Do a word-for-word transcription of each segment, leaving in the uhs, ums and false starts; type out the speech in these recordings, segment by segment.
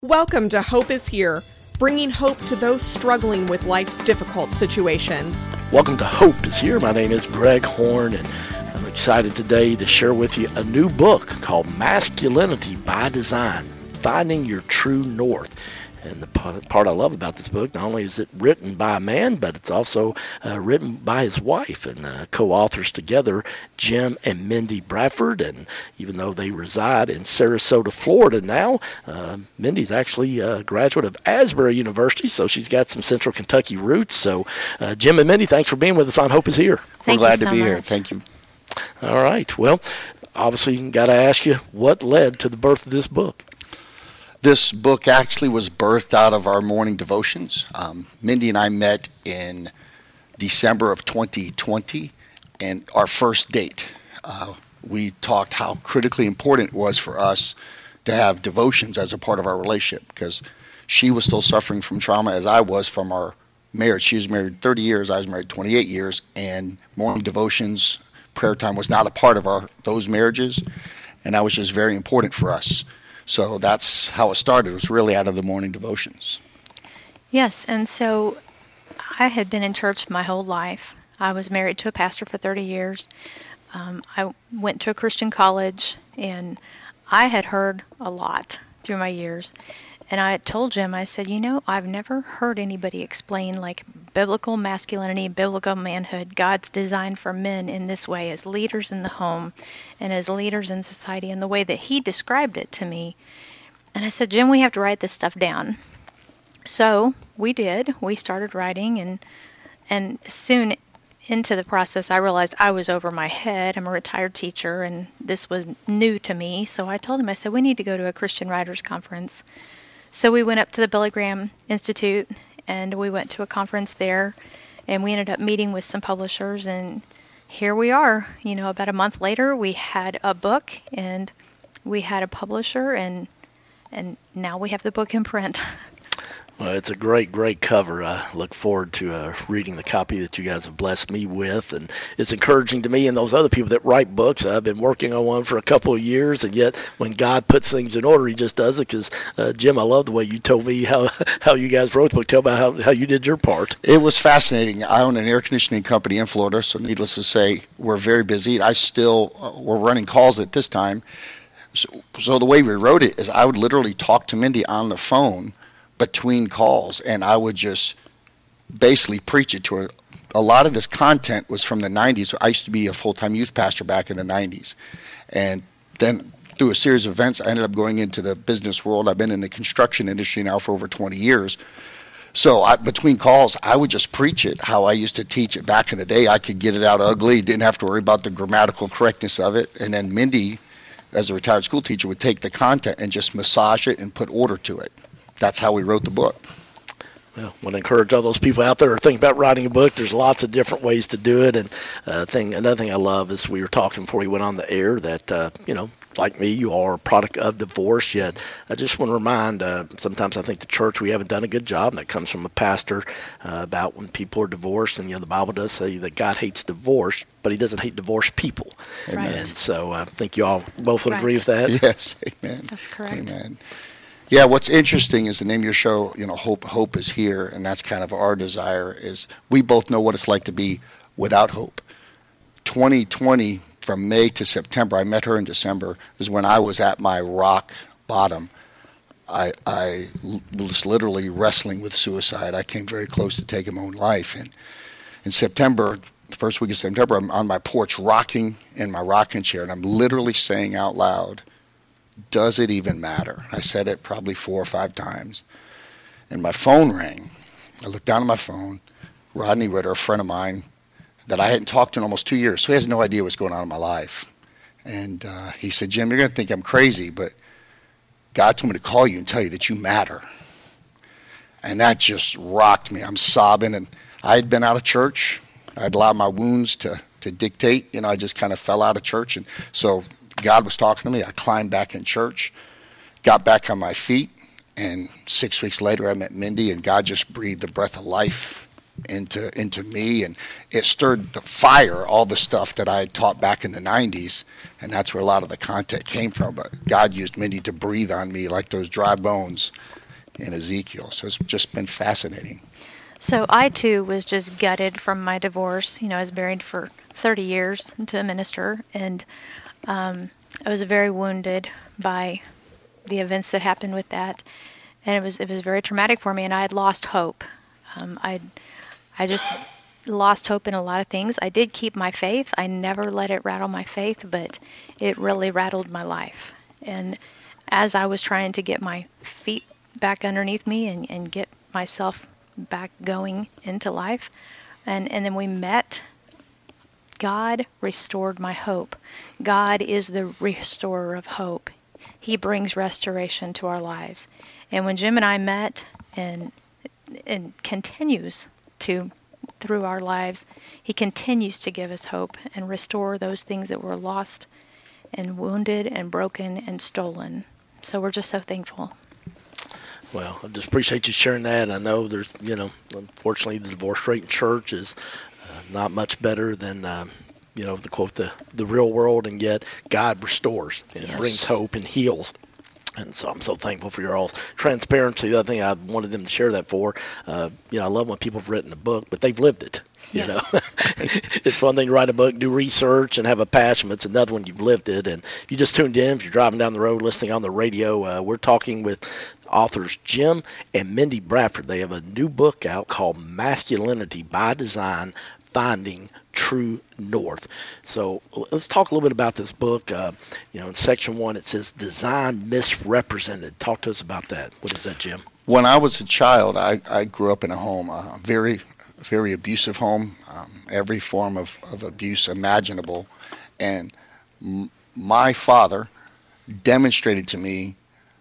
Welcome to Hope is Here, bringing hope to those struggling with life's difficult situations. Welcome to Hope is Here. My name is Greg Horn, and I'm excited today to share with you a new book called Masculinity by Design, Finding Your True North. And the part I love about this book, not only is it written by a man, but it's also uh, written by his wife and uh, co-authors together, Jim and Mindy Bradford. And even though they reside in Sarasota, Florida now, uh, Mindy's actually a graduate of Asbury University, so she's got some Central Kentucky roots. So uh, Jim and Mindy, thanks for being with us on Hope is Here. Thank We're glad you so to be much. here. Thank you. All right. Well, obviously, got to ask you, what led to the birth of this book? This book actually was birthed out of our morning devotions. Um, Mindy and I met in December of twenty twenty, and our first date, uh, we talked how critically important it was for us to have devotions as a part of our relationship, because she was still suffering from trauma as I was from our marriage. She was married thirty years, I was married twenty-eight years, and morning devotions, prayer time was not a part of our those marriages, and that was just very important for us. So that's how it started. It was really out of the morning devotions. Yes, and so I had been in church my whole life. I was married to a pastor for thirty years. Um, I went to a Christian college, and I had heard a lot through my years. And I had told Jim, I said, you know, I've never heard anybody explain like biblical masculinity, biblical manhood, God's design for men in this way as leaders in the home and as leaders in society, and the way that he described it to me. And I said, Jim, we have to write this stuff down. So we did. We started writing, and and soon into the process, I realized I was over my head. I'm a retired teacher, and this was new to me. So I told him, I said, we need to go to a Christian Writers Conference. So we went up to the Billy Graham Institute, and we went to a conference there, and we ended up meeting with some publishers, and here we are. You know, about a month later, we had a book, and we had a publisher, and and now we have the book in print. Well, it's a great, great cover. I look forward to uh, reading the copy that you guys have blessed me with, and it's encouraging to me and those other people that write books. I've been working on one for a couple of years, and yet when God puts things in order, he just does it. Because, uh, Jim, I love the way you told me how, how you guys wrote the book. Tell about how, how you did your part. It was fascinating. I own an air conditioning company in Florida, so needless to say, we're very busy. I still, uh, we're running calls at this time. So, so the way we wrote it is I would literally talk to Mindy on the phone between calls, and I would just basically preach it to her. A lot of this content was from the nineties. I used to be a full-time youth pastor back in the nineties, and then through a series of events, I ended up going into the business world. I've been in the construction industry now for over twenty years. So I, between calls, I would just preach it how I used to teach it back in the day. I could get it out ugly, didn't have to worry about the grammatical correctness of it, and then Mindy, as a retired school teacher, would take the content and just massage it and put order to it. That's how we wrote the book. Well, I want to encourage all those people out there who are thinking about writing a book. There's lots of different ways to do it. And uh, thing, another thing I love is we were talking before we went on the air that, uh, you know, like me, you are a product of divorce. Yet I just want to remind, uh, sometimes I think the church, we haven't done a good job, and that comes from a pastor, uh, about when people are divorced. And, you know, the Bible does say that God hates divorce, but he doesn't hate divorced people. Right. And so I think you all both would Right. agree with that. Yes, amen. That's correct. Amen. Yeah, what's interesting is the name of your show, you know, Hope Hope is Here, and that's kind of our desire is we both know what it's like to be without hope. twenty twenty, from May to September, I met her in December, is when I was at my rock bottom. I, I was literally wrestling with suicide. I came very close to taking my own life. And in September, the first week of September, I'm on my porch rocking in my rocking chair, and I'm literally saying out loud, does it even matter? I said it probably four or five times. And my phone rang. I looked down at my phone. Rodney Ritter, a friend of mine that I hadn't talked to in almost two years, so he has no idea what's going on in my life. And uh, he said, Jim, you're going to think I'm crazy, but God told me to call you and tell you that you matter. And that just rocked me. I'm sobbing, and I had been out of church. I'd allowed my wounds to, to dictate. You know, I just kind of fell out of church. And so God was talking to me. I climbed back in church, got back on my feet, and six weeks later I met Mindy, and God just breathed the breath of life into into me, and it stirred the fire, all the stuff that I had taught back in the nineties, and that's where a lot of the content came from. But God used Mindy to breathe on me like those dry bones in Ezekiel. So it's just been fascinating. So I too was just gutted from my divorce. You know, I was married for thirty years to a minister, and um, I was very wounded by the events that happened with that, and it was it was very traumatic for me, and I had lost hope. Um, I I just lost hope in a lot of things. I did keep my faith. I never let it rattle my faith, but it really rattled my life. And as I was trying to get my feet back underneath me and, and get myself back going into life, and, and then we met, God restored my hope. God is the restorer of hope. He brings restoration to our lives. And when Jim and I met, and and continues to through our lives, he continues to give us hope and restore those things that were lost and wounded and broken and stolen. So we're just so thankful. Well, I just appreciate you sharing that. I know there's, you know, unfortunately the divorce rate in church is uh, not much better than, uh, you know, the quote, the, the real world, and yet God restores and Yes. brings hope and heals. And so I'm so thankful for your all's transparency. The other thing I wanted them to share that for, uh, you know, I love when people have written a book, but they've lived it. You Yes. know, it's one thing to write a book, do research, and have a passion, but it's another when you've lived it. And if you just tuned in, if you're driving down the road, listening on the radio, uh, we're talking with authors Jim and Mindy Bradford. They have a new book out called Masculinity by Design, Finding True North. So let's talk a little bit about this book. Uh, you know, in section one, it says Design Misrepresented. Talk to us about that. What is that, Jim? When I was a child, I, I grew up in a home, a very, very abusive home, um, every form of, of abuse imaginable. And m- my father demonstrated to me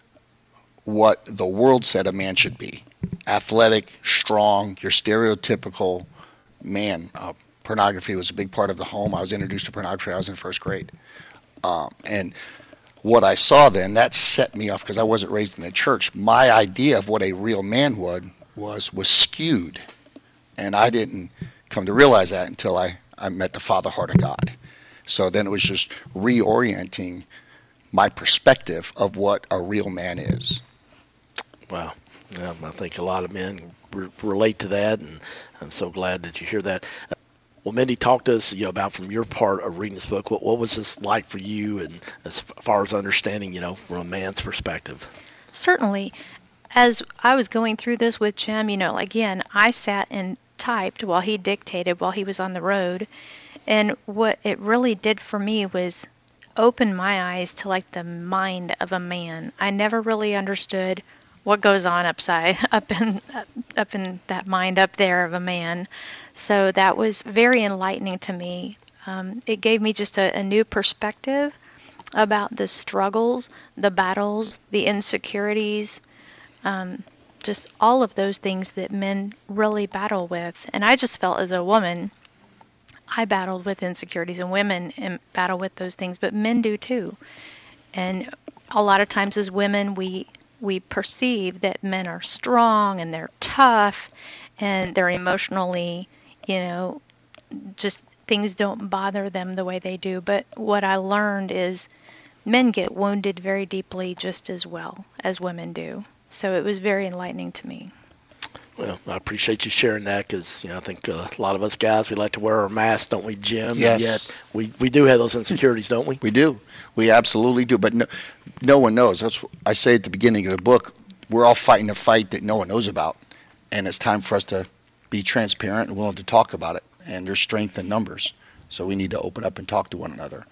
what the world said a man should be. Athletic, strong, your stereotypical man. Uh, pornography was a big part of the home. I was introduced to pornography. I was in first grade. Um, and what I saw then, that set me off because I wasn't raised in the church. My idea of what a real man would was was skewed. And I didn't come to realize that until I, I met the Father Heart of God. So then it was just reorienting my perspective of what a real man is. Wow. Yeah, I think a lot of men re- relate to that, and I'm so glad that you hear that. Uh, well, Mindy, talk to us, you know, about from your part of reading this book. What, what was this like for you, and as far as understanding, you know, from a man's perspective? Certainly. As I was going through this with Jim, you know, again, I sat and typed while he dictated while he was on the road. And what it really did for me was open my eyes to like the mind of a man. I never really understood what goes on upside up in up in that mind up there of a man. So that was very enlightening to me. Um, it gave me just a, a new perspective about the struggles, the battles, the insecurities, um, just all of those things that men really battle with. And I just felt as a woman, I battled with insecurities, and women battle with those things, but men do too. And a lot of times as women, we we perceive that men are strong and they're tough and they're emotionally, you know, just things don't bother them the way they do. But what I learned is men get wounded very deeply just as well as women do. So it was very enlightening to me. Well, I appreciate you sharing that because, you know, I think uh, a lot of us guys, we like to wear our masks, don't we, Jim? Yes. And yet we, we do have those insecurities, don't we? We do. We absolutely do. But no, no one knows. That's what I say at the beginning of the book. We're all fighting a fight that no one knows about. And it's time for us to be transparent and willing to talk about it. And there's strength in numbers. So we need to open up and talk to one another.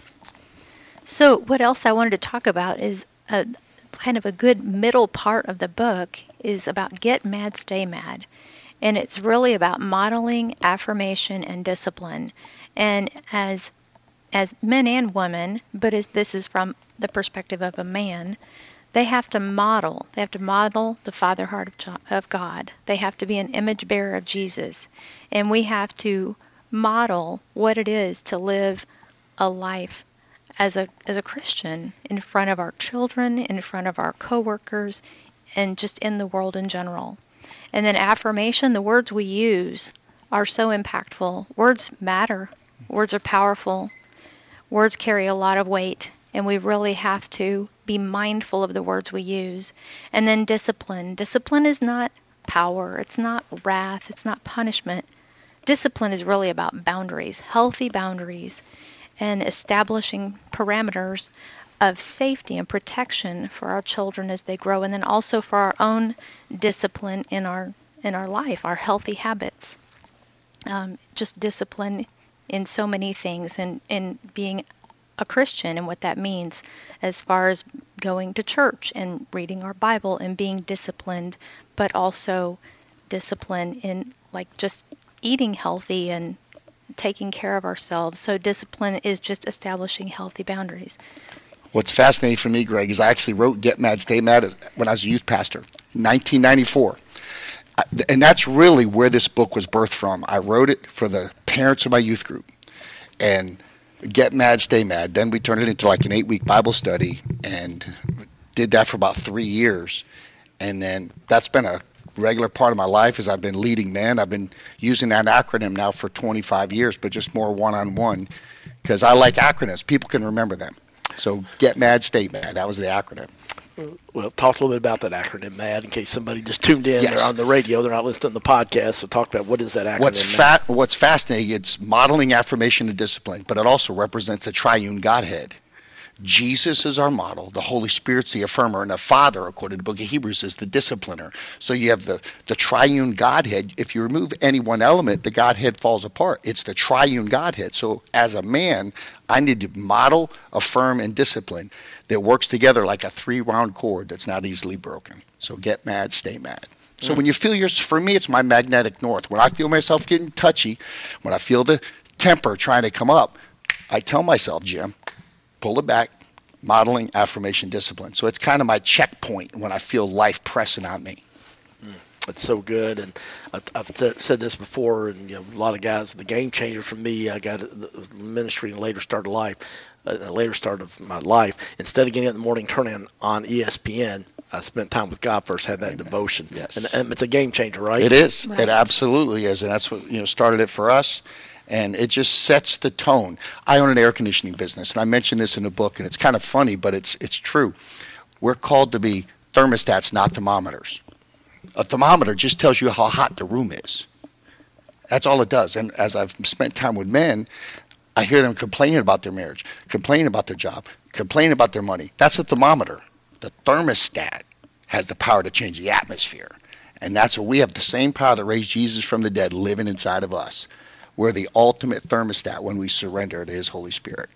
So what else I wanted to talk about is a kind of a good middle part of the book is about get mad, stay mad. And it's really about modeling, affirmation, and discipline. And as as men and women, but as this is from the perspective of a man, they have to model. They have to model the Father Heart of, of God. They have to be an image bearer of Jesus. And we have to model what it is to live a life as a as a Christian in front of our children, in front of our coworkers, and just in the world in general. And then affirmation, the words we use are so impactful. Words matter. Words are powerful. Words carry a lot of weight, and we really have to be mindful of the words we use. And then discipline. Discipline is not power. It's not wrath. It's not punishment. Discipline is really about boundaries, healthy boundaries, and establishing parameters of safety and protection for our children as they grow, and then also for our own discipline in our in our life, our healthy habits. Um, just discipline in so many things, and in being a Christian and what that means as far as going to church and reading our Bible and being disciplined, but also discipline in like just eating healthy and taking care of ourselves. So discipline is just establishing healthy boundaries. What's fascinating for me, Greg, is I actually wrote Get Mad, Stay Mad when I was a youth pastor in nineteen ninety-four. And that's really where this book was birthed from. I wrote it for the parents of my youth group. And Get Mad, Stay Mad. Then we turned it into like an eight-week Bible study and did that for about three years. And then that's been a regular part of my life as I've been leading men. I've been using that acronym now for twenty-five years, but just more one-on-one because I like acronyms. People can remember them. So Get Mad, Stay Mad. That was the acronym. Well, talk a little bit about that acronym, MAD, in case somebody just tuned in. Yes. They're on the radio. They're not listening to the podcast. So talk about what is that acronym. What's, fa- what's fascinating, it's modeling affirmation and discipline, but it also represents the triune Godhead. Jesus is our model. The Holy Spirit's the affirmer, and the Father, according to the book of Hebrews, is the discipliner. So you have the, the triune Godhead. If you remove any one element, the Godhead falls apart. It's the triune Godhead. So as a man, I need to model, affirm, and discipline that works together like a three-round cord that's not easily broken. So get mad, stay mad. So mm. when you feel yours, for me, it's my magnetic north. When I feel myself getting touchy, when I feel the temper trying to come up, I tell myself, Jim, pull it back, modeling, affirmation, discipline. So it's kind of my checkpoint when I feel life pressing on me. It's so good, and I've said this before, and you know, a lot of guys, the game changer for me, I got the ministry in a later start of life, a later start of my life. Instead of getting up in the morning, turning on E S P N, I spent time with God first, had that Amen. Devotion. Yes. And, and it's a game changer, right? It is. Right. It absolutely is, and that's what you know started it for us. And it just sets the tone. I own an air conditioning business, and I mentioned this in the book, and it's kind of funny, but it's it's true. We're called to be thermostats, not thermometers. A thermometer just tells you how hot the room is. That's all it does. And as I've spent time with men, I hear them complaining about their marriage, complaining about their job, complaining about their money. That's a thermometer. The thermostat has the power to change the atmosphere. And that's what we have, the same power that raised Jesus from the dead living inside of us. We're the ultimate thermostat when we surrender to his Holy Spirit.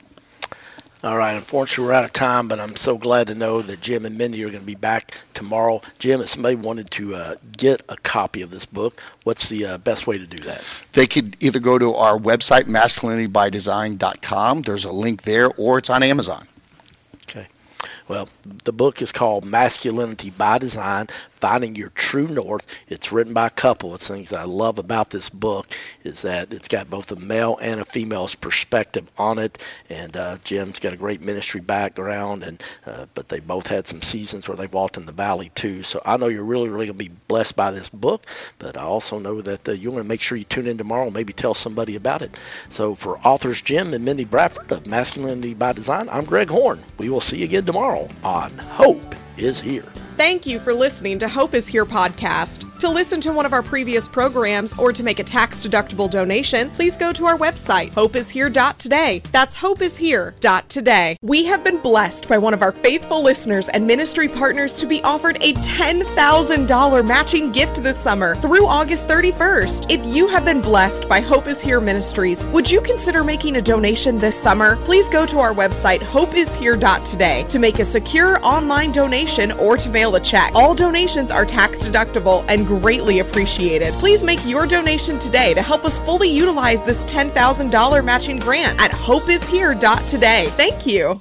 All right. Unfortunately, we're out of time, but I'm so glad to know that Jim and Mindy are going to be back tomorrow. Jim, if somebody wanted to uh, get a copy of this book, what's the uh, best way to do that? They could either go to our website, masculinity by design dot com. There's a link there, or it's on Amazon. Okay. Well, the book is called Masculinity by Design, Finding Your True North. It's written by a couple. It's things I love about this book is that it's got both a male and a female's perspective on it. And uh, Jim's got a great ministry background, and uh, but they both had some seasons where they walked in the valley too. So I know you're really, really going to be blessed by this book, but I also know that uh, you want to make sure you tune in tomorrow and maybe tell somebody about it. So for authors Jim and Mindy Bradford of Masculinity by Design, I'm Greg Horn. We will see you again tomorrow on Hope is Here. Thank you for listening to Hope is Here podcast. To listen to one of our previous programs or to make a tax-deductible donation, please go to our website, hope is here dot today. That's hope is here dot today. We have been blessed by one of our faithful listeners and ministry partners to be offered a ten thousand dollars matching gift this summer through August thirty-first. If you have been blessed by Hope is Here Ministries, would you consider making a donation this summer? Please go to our website, hope is here dot today, to make a secure online donation or to mail a check. All donations are tax deductible and greatly appreciated. Please make your donation today to help us fully utilize this ten thousand dollars matching grant at hope is here dot today. Thank you.